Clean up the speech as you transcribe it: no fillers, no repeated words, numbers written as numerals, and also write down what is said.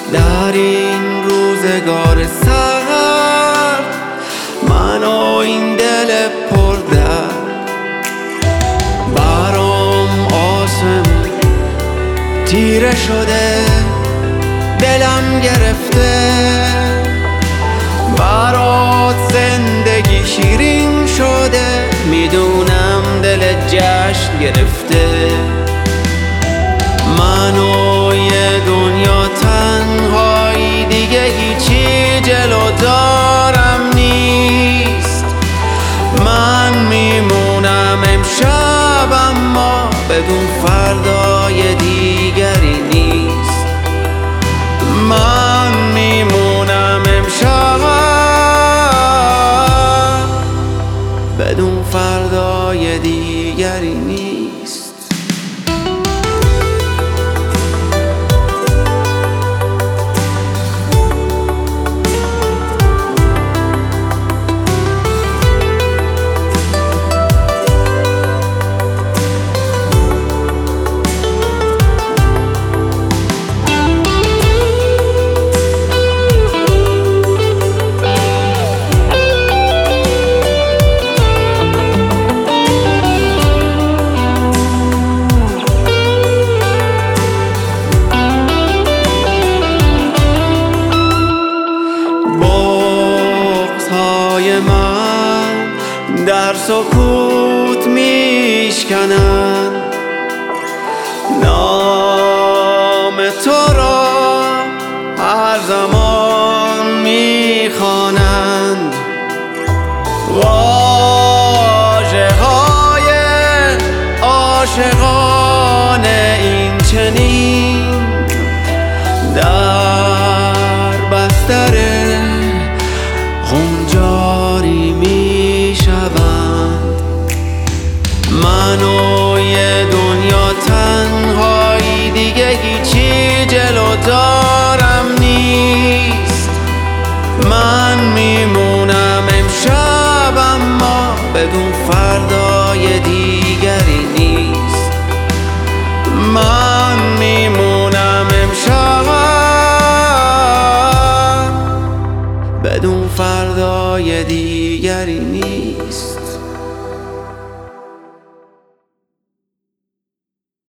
در این روزگار سرد، من و این دل پردرد. برام آسمون تیره شده، دلم گرفته، برات زندگی شیرین شده، میدونم دل جشن گرفته. من و یه دنیا تنهایی، دیگه هیچی جلو دارم نیست. من میمونم امشب، اما بدون فردای دیگری نیست. من میمونم امشب بدون فردای دیگری نیست. من در سکوت میشکنن، نام تو را هر زمان میخوانند. واژه های عاشقانه